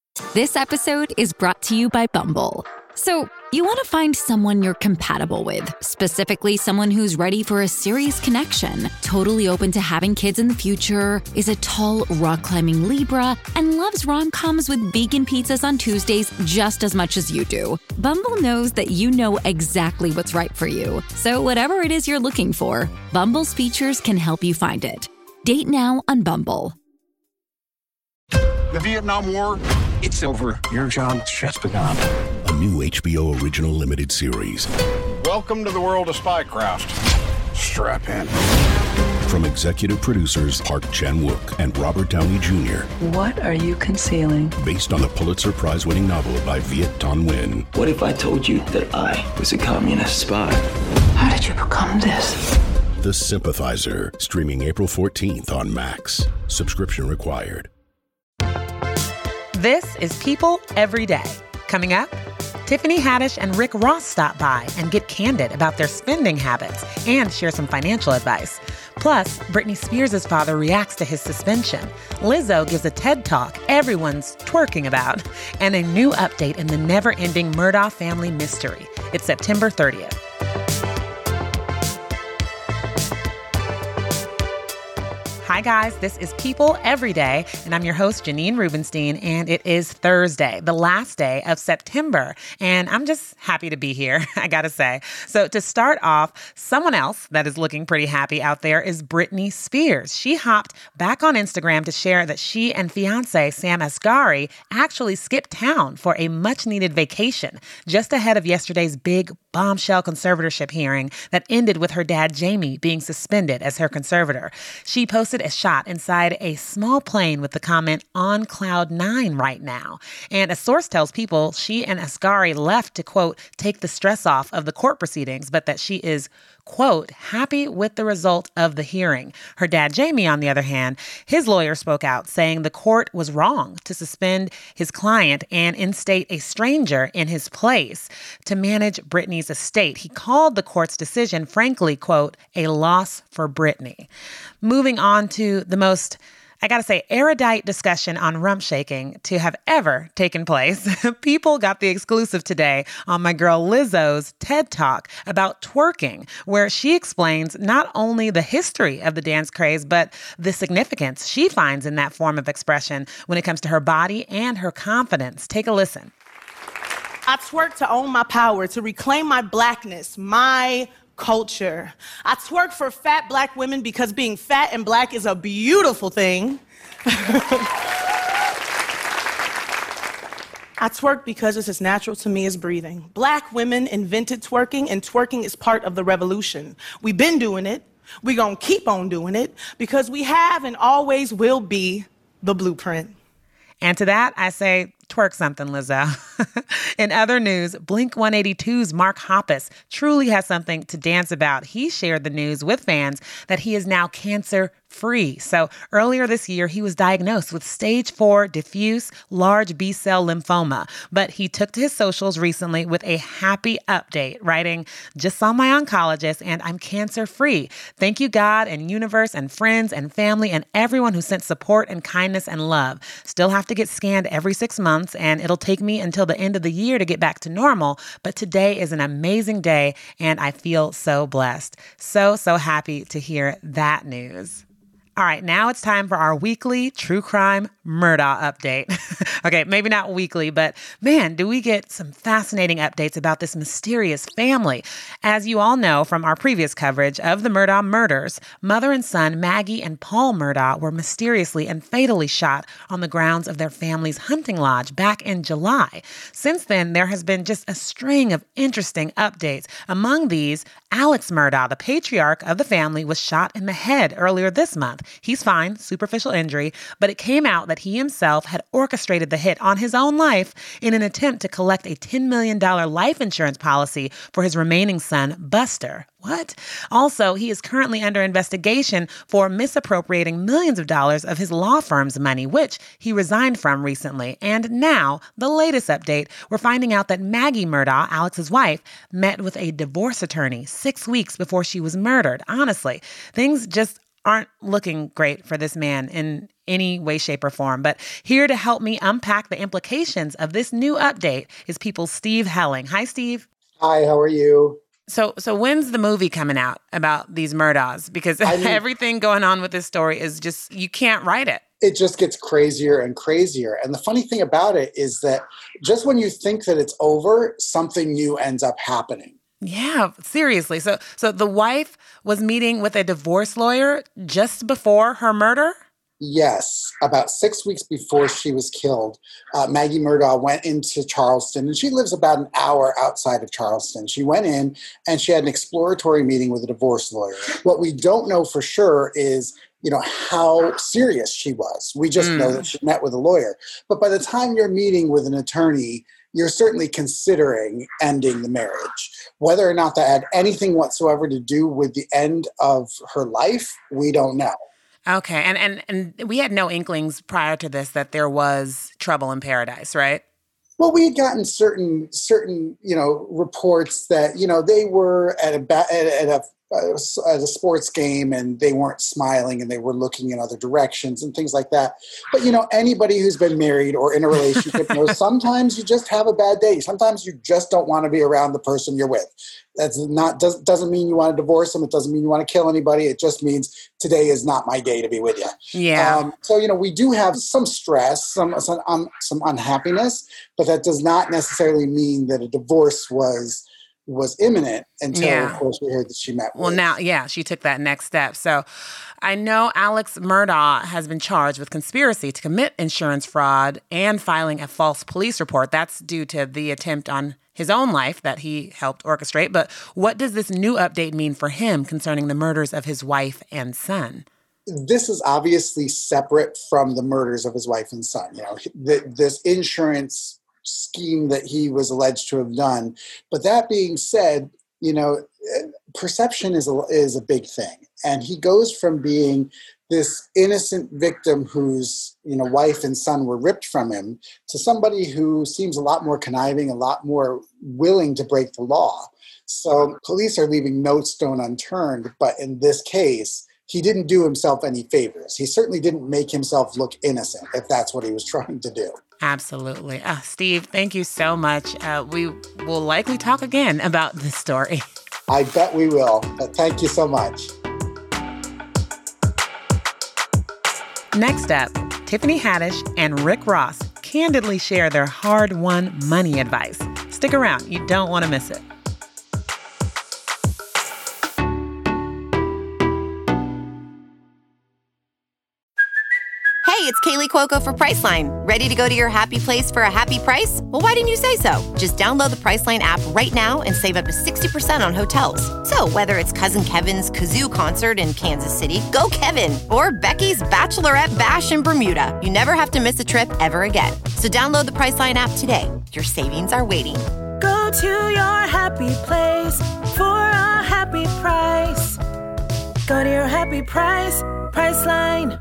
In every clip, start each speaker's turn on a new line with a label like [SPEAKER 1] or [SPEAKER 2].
[SPEAKER 1] This episode is brought to you by Bumble. So, you want to find someone you're compatible with, specifically someone who's ready for a serious connection, totally open to having kids in the future, is a tall, rock-climbing Libra, and loves rom-coms with vegan pizzas on Tuesdays just as much as you do. Bumble knows that you know exactly what's right for you. So whatever it is you're looking for, Bumble's features can help you find it. Date now on Bumble.
[SPEAKER 2] The Vietnam War, it's over. Your job's just begun.
[SPEAKER 3] A new HBO original limited series.
[SPEAKER 2] Welcome to the world of Spycraft. Strap in.
[SPEAKER 3] From executive producers Park Chan-wook and Robert Downey Jr.
[SPEAKER 4] What are you concealing?
[SPEAKER 3] Based on the Pulitzer Prize-winning novel by Viet Thanh Nguyen.
[SPEAKER 5] What if I told you that I was a communist spy?
[SPEAKER 4] How did you become this?
[SPEAKER 3] The Sympathizer, streaming April 14th on Max. Subscription required.
[SPEAKER 6] This is People Every Day. Coming up, Tiffany Haddish and Rick Ross stop by and get candid about their spending habits and share some financial advice. Plus, Britney Spears' father reacts to his suspension. Lizzo gives a TED Talk everyone's twerking about. And a new update in the never-ending Murdaugh family mystery. It's September 30th. Hi, guys. This is People Every Day, and I'm your host, Janine Rubenstein, and it is Thursday, the last day of September, and I'm just happy to be here, I gotta say. So to start off, someone else that is looking pretty happy out there is Britney Spears. She hopped back on Instagram to share that she and fiancé Sam Asghari actually skipped town for a much-needed vacation just ahead of yesterday's big bombshell conservatorship hearing that ended with her dad, Jamie, being suspended as her conservator. She posted a shot inside a small plane with the comment, "on cloud 9 right now." And a source tells People she and Asghari left to, quote, take the stress off of the court proceedings, but that she is, quote, happy with the result of the hearing. Her dad, Jamie, on the other hand, his lawyer spoke out saying the court was wrong to suspend his client and instate a stranger in his place to manage Britney's estate. He called the court's decision, frankly, quote, a loss for Britney. Moving on to the most, I gotta say, erudite discussion on rump shaking to have ever taken place. People got the exclusive today on my girl Lizzo's TED Talk about twerking, where she explains not only the history of the dance craze, but the significance she finds in that form of expression when it comes to her body and her confidence. Take a listen.
[SPEAKER 7] I twerk to own my power, to reclaim my blackness, my culture. I twerk for fat black women because being fat and black is a beautiful thing. I twerk because it's as natural to me as breathing. Black women invented twerking, and twerking is part of the revolution. We've been doing it. We're going to keep on doing it because we have and always will be the blueprint.
[SPEAKER 6] And to that, I say, twerk something, Lizzo. In other news, Blink-182's Mark Hoppus truly has something to dance about. He shared the news with fans that he is now cancer-free. So earlier this year, he was diagnosed with stage 4 diffuse large B-cell lymphoma. But he took to his socials recently with a happy update, writing, just saw my oncologist and I'm cancer-free. Thank you, God and universe and friends and family and everyone who sent support and kindness and love. Still have to get scanned every 6 months, and it'll take me until the end of the year to get back to normal. But today is an amazing day, and I feel so blessed. So happy to hear that news. All right, now it's time for our weekly true crime Murdaugh update. Okay, maybe not weekly, but man, do we get some fascinating updates about this mysterious family. As you all know from our previous coverage of the Murdaugh murders, mother and son Maggie and Paul Murdaugh were mysteriously and fatally shot on the grounds of their family's hunting lodge back in July. Since then, there has been just a string of interesting updates. Among these, Alex Murdaugh, the patriarch of the family, was shot in the head earlier this month. He's fine, superficial injury, but it came out that he himself had orchestrated the hit on his own life in an attempt to collect a $10 million life insurance policy for his remaining son, Buster. What? Also, he is currently under investigation for misappropriating millions of dollars of his law firm's money, which he resigned from recently. And now, the latest update, we're finding out that Maggie Murdaugh, Alex's wife, met with a divorce attorney 6 weeks before she was murdered. Honestly, things just aren't looking great for this man in any way, shape, or form. But here to help me unpack the implications of this new update is People's Steve Helling. Hi, Steve.
[SPEAKER 8] Hi, how are you?
[SPEAKER 6] So when's the movie coming out about these Murdaughs? Because everything going on with this story is just, you can't write it.
[SPEAKER 8] It just gets crazier and crazier. And the funny thing about it is that just when you think that it's over, something new ends up happening.
[SPEAKER 6] Yeah, seriously. So the wife was meeting with a divorce lawyer just before her murder?
[SPEAKER 8] Yes. About 6 weeks before she was killed, Maggie Murdaugh went into Charleston, and she lives about an hour outside of Charleston. She went in and she had an exploratory meeting with a divorce lawyer. What we don't know for sure is, how serious she was. We just know that she met with a lawyer. But by the time you're meeting with an attorney, you're certainly considering ending the marriage. Whether or not that had anything whatsoever to do with the end of her life, we don't know.
[SPEAKER 6] Okay. And we had no inklings prior to this that there was trouble in paradise, right?
[SPEAKER 8] Well, we had gotten certain reports that, they were at a sports game and they weren't smiling and they were looking in other directions and things like that. But, anybody who's been married or in a relationship knows sometimes you just have a bad day. Sometimes you just don't want to be around the person you're with. Doesn't mean you want to divorce them. It doesn't mean you want to kill anybody. It just means today is not my day to be with you.
[SPEAKER 6] Yeah.
[SPEAKER 8] So, we do have some stress, some unhappiness, but that does not necessarily mean that a divorce was imminent until, of course, we heard that she met with.
[SPEAKER 6] Well, now, she took that next step. So I know Alex Murdaugh has been charged with conspiracy to commit insurance fraud and filing a false police report. That's due to the attempt on his own life that he helped orchestrate. But what does this new update mean for him concerning the murders of his wife and son?
[SPEAKER 8] This is obviously separate from the murders of his wife and son. This insurance scheme that he was alleged to have done. But that being said, perception is a big thing. And he goes from being this innocent victim whose, wife and son were ripped from him to somebody who seems a lot more conniving, a lot more willing to break the law. So police are leaving no stone unturned. But in this case, he didn't do himself any favors. He certainly didn't make himself look innocent, if that's what he was trying to do.
[SPEAKER 6] Absolutely. Steve, thank you so much. We will likely talk again about this story.
[SPEAKER 8] I bet we will. But thank you so much.
[SPEAKER 6] Next up, Tiffany Haddish and Rick Ross candidly share their hard-won money advice. Stick around. You don't want to miss it.
[SPEAKER 9] Hey, it's Kaylee Cuoco for Priceline. Ready to go to your happy place for a happy price? Well, why didn't you say so? Just download the Priceline app right now and save up to 60% on hotels. So whether it's Cousin Kevin's Kazoo Concert in Kansas City, go Kevin, or Becky's Bachelorette Bash in Bermuda, you never have to miss a trip ever again. So download the Priceline app today. Your savings are waiting.
[SPEAKER 10] Go to your happy place for a happy price. Go to your happy price, Priceline.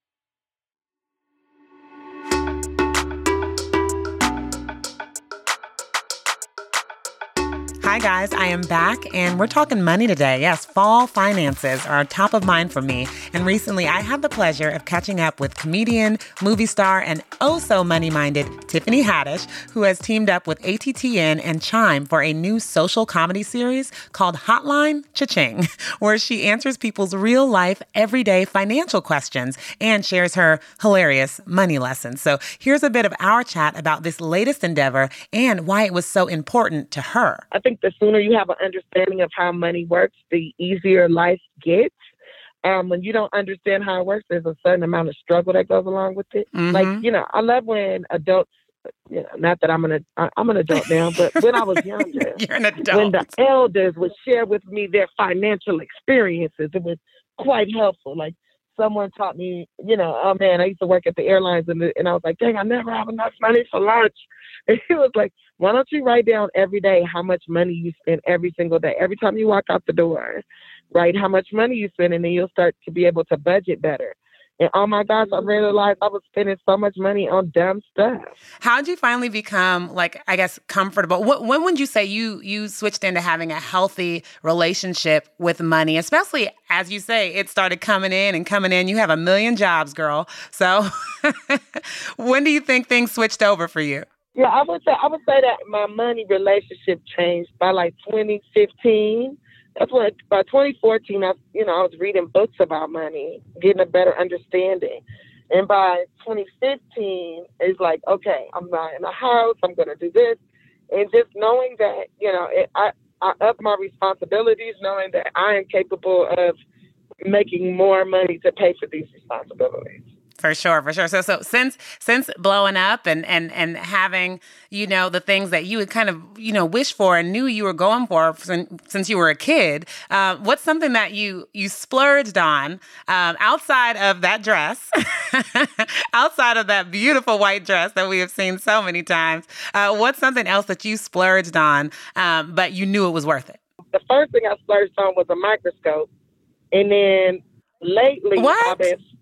[SPEAKER 6] Hi, guys. I am back, and we're talking money today. Yes, fall finances are top of mind for me. And recently, I had the pleasure of catching up with comedian, movie star, and money-minded Tiffany Haddish, who has teamed up with ATTN and Chime for a new social comedy series called Hotline Cha-Ching, where she answers people's real-life, everyday financial questions and shares her hilarious money lessons. So here's a bit of our chat about this latest endeavor and why it was so important to her.
[SPEAKER 11] I think the sooner you have an understanding of how money works, the easier life gets. When you don't understand how it works, there's a certain amount of struggle that goes along with it.
[SPEAKER 6] Mm-hmm.
[SPEAKER 11] Like, I love when adults, not that I'm an adult now, but when I was younger,
[SPEAKER 6] You're an adult.
[SPEAKER 11] When the elders would share with me their financial experiences, it was quite helpful. Like someone taught me, oh man, I used to work at the airlines and I was like, dang, I never have enough money for lunch. And he was like, why don't you write down every day how much money you spend every single day? Every time you walk out the door, write how much money you spend, and then you'll start to be able to budget better. And oh my gosh, I realized I was spending so much money on dumb stuff.
[SPEAKER 6] How'd you finally become, like, I guess, comfortable? When would you say you switched into having a healthy relationship with money, especially, as you say, it started coming in and coming in. You have a million jobs, girl. So when do you think things switched over for you?
[SPEAKER 11] Yeah, I would say that my money relationship changed by like 2015. That's when, by 2014, I was reading books about money, getting a better understanding. And by 2015, it's like, okay, I'm buying a house, I'm going to do this. And just knowing that, I up my responsibilities, knowing that I am capable of making more money to pay for these responsibilities.
[SPEAKER 6] For sure. So since blowing up and having, the things that you would kind of, wish for and knew you were going for since you were a kid, what's something that you splurged on outside of that dress, outside of that beautiful white dress that we have seen so many times? What's something else that you splurged on, but you knew it was worth it?
[SPEAKER 11] The first thing I splurged on was a microscope. And then lately,
[SPEAKER 6] what?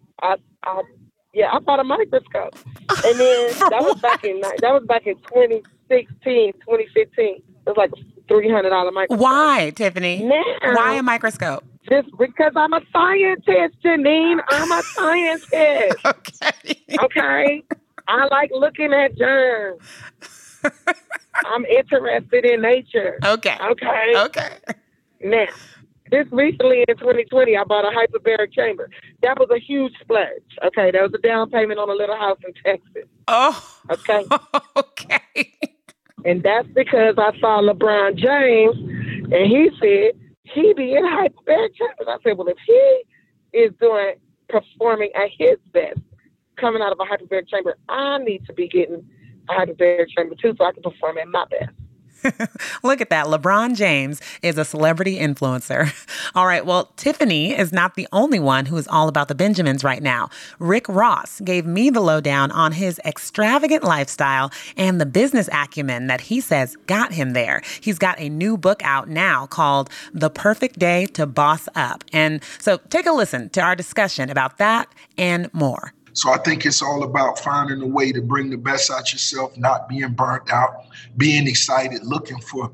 [SPEAKER 11] I bought a microscope. And then that was back in 2016, 2015. It was like a $300 microscope.
[SPEAKER 6] Why, Tiffany?
[SPEAKER 11] Now,
[SPEAKER 6] why a microscope?
[SPEAKER 11] Just because I'm a scientist, Janine. I'm a scientist. Okay? I like looking at germs. I'm interested in nature.
[SPEAKER 6] Okay.
[SPEAKER 11] Now, just recently in 2020, I bought a hyperbaric chamber. That was a huge splurge. Okay, that was a down payment on a little house in Texas.
[SPEAKER 6] Oh.
[SPEAKER 11] Okay.
[SPEAKER 6] Okay.
[SPEAKER 11] And that's because I saw LeBron James, and he said he be in hyperbaric chambers. I said, well, if he is performing at his best, coming out of a hyperbaric chamber, I need to be getting a hyperbaric chamber too, so I can perform at my best.
[SPEAKER 6] Look at that. LeBron James is a celebrity influencer. All right. Well, Tiffany is not the only one who is all about the Benjamins right now. Rick Ross gave me the lowdown on his extravagant lifestyle and the business acumen that he says got him there. He's got a new book out now called The Perfect Day to Boss Up. And so take a listen to our discussion about that and more.
[SPEAKER 12] So I think it's all about finding a way to bring the best out yourself, not being burnt out, being excited, looking for,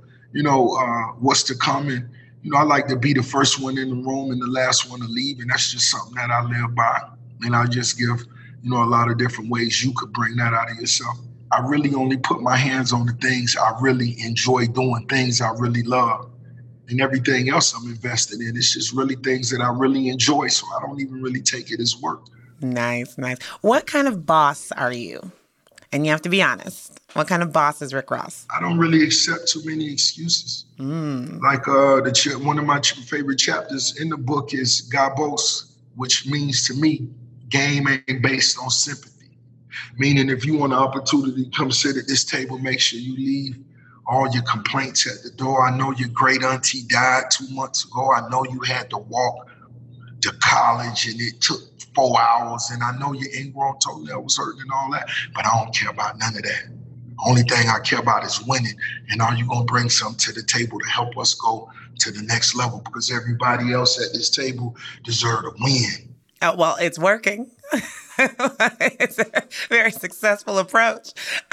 [SPEAKER 12] what's to come. And, I like to be the first one in the room and the last one to leave. And that's just something that I live by. And I just give, a lot of different ways you could bring that out of yourself. I really only put my hands on the things I really enjoy doing, things I really love. And everything else I'm invested in, it's just really things that I really enjoy. So I don't even really take it as work.
[SPEAKER 6] Nice. What kind of boss are you? And you have to be honest. What kind of boss is Rick Ross?
[SPEAKER 12] I don't really accept too many excuses. Like one of my favorite chapters in the book is Gabos, which means to me, game ain't based on sympathy. Meaning if you want an opportunity to come sit at this table, make sure you leave all your complaints at the door. I know your great auntie died 2 months ago. I know you had to walk to college and it took 4 hours, and I know your ingrown toenail was hurting and all that, but I don't care about none of that. Only thing I care about is winning, and are you going to bring something to the table to help us go to the next level? Because everybody else at this table deserve to win.
[SPEAKER 6] Oh, well, it's working. It's a very successful approach.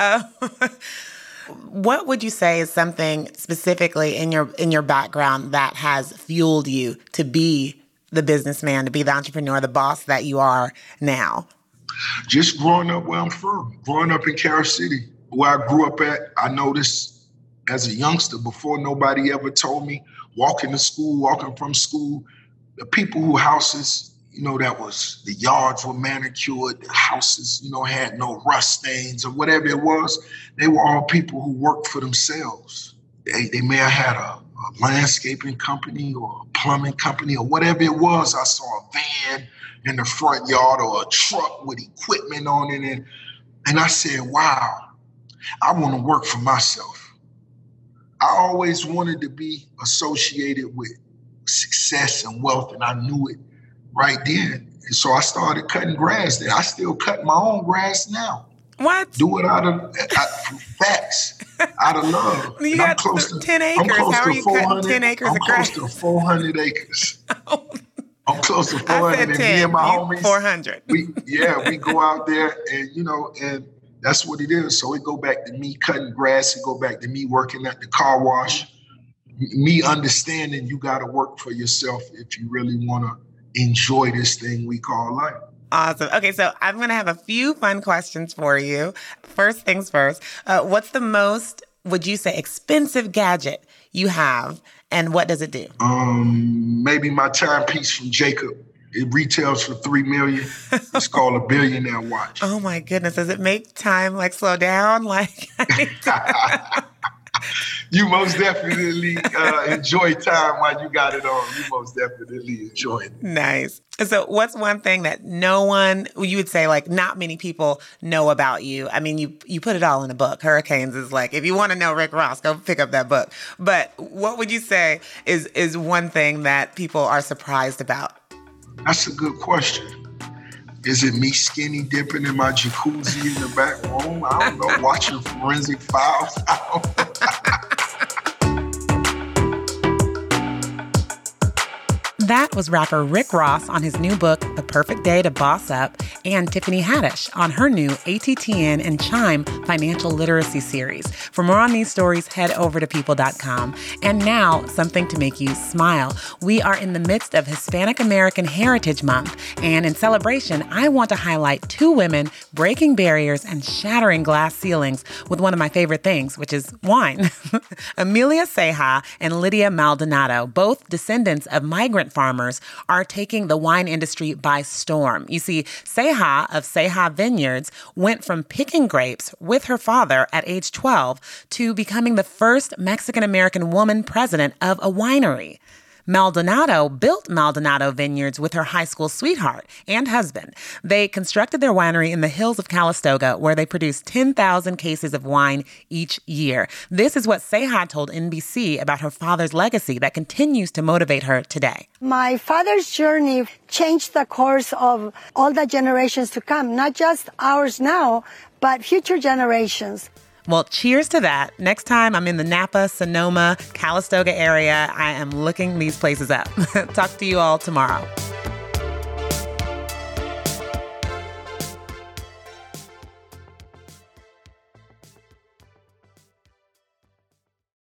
[SPEAKER 6] What would you say is something specifically in your background that has fueled you to be the businessman, to be the entrepreneur, the boss that you are now?
[SPEAKER 12] Just growing up where I'm from, growing up in Carol City, where I grew up at. I noticed as a youngster, before nobody ever told me, walking from school, the people who houses, that was, the yards were manicured, the houses, had no rust stains or whatever it was. They were all people who worked for themselves. They may have had a landscaping company or a plumbing company or whatever it was. I saw a van in the front yard or a truck with equipment on it. And I said, wow, I want to work for myself. I always wanted to be associated with success and wealth, and I knew it right then. And so I started cutting grass there. I still cut my own grass now.
[SPEAKER 6] What?
[SPEAKER 12] Do it out of facts, out of love.
[SPEAKER 6] You got close to 10 acres. How are you cutting 10 acres of grass?
[SPEAKER 12] I'm close to 400 acres. I'm close to 400. And me and my homies,
[SPEAKER 6] 400.
[SPEAKER 12] we go out there and, and that's what it is. So it go back to me cutting grass. It go back to me working at the car wash. Me understanding you got to work for yourself if you really want to enjoy this thing we call life.
[SPEAKER 6] Awesome. Okay, so I'm going to have a few fun questions for you. First things first, what's the most, would you say, expensive gadget you have, and what does it do?
[SPEAKER 12] Maybe my timepiece from Jacob. It retails for $3 million. It's called a billionaire watch.
[SPEAKER 6] Oh my goodness. Does it make time slow down?
[SPEAKER 12] You most definitely enjoy time while you got it on. You most definitely enjoy it.
[SPEAKER 6] Nice. So what's one thing that you would say, not many people know about you? I mean, you put it all in a book. Hurricanes is if you want to know Rick Ross, go pick up that book. But what would you say is one thing that people are surprised about?
[SPEAKER 12] That's a good question. Is it me skinny dipping in my jacuzzi in the back room? I don't know, watching Forensic Files? I don't know.
[SPEAKER 6] That was rapper Rick Ross on his new book, The Perfect Day to Boss Up, and Tiffany Haddish on her new ATTN and Chime financial literacy series. For more on these stories, head over to people.com. And now, something to make you smile. We are in the midst of Hispanic American Heritage Month, and in celebration, I want to highlight two women breaking barriers and shattering glass ceilings with one of my favorite things, which is wine. Amelia Ceja and Lydia Maldonado, both descendants of migrant farmers, are taking the wine industry by storm. You see, Ceja of Ceja Vineyards went from picking grapes with her father at age 12 to becoming the first Mexican-American woman president of a winery. Maldonado built Maldonado Vineyards with her high school sweetheart and husband. They constructed their winery in the hills of Calistoga, where they produce 10,000 cases of wine each year. This is what Ceja told NBC about her father's legacy that continues to motivate her today.
[SPEAKER 13] My father's journey changed the course of all the generations to come, not just ours now, but future generations.
[SPEAKER 6] Well, cheers to that. Next time I'm in the Napa, Sonoma, Calistoga area, I am looking these places up. Talk to you all tomorrow.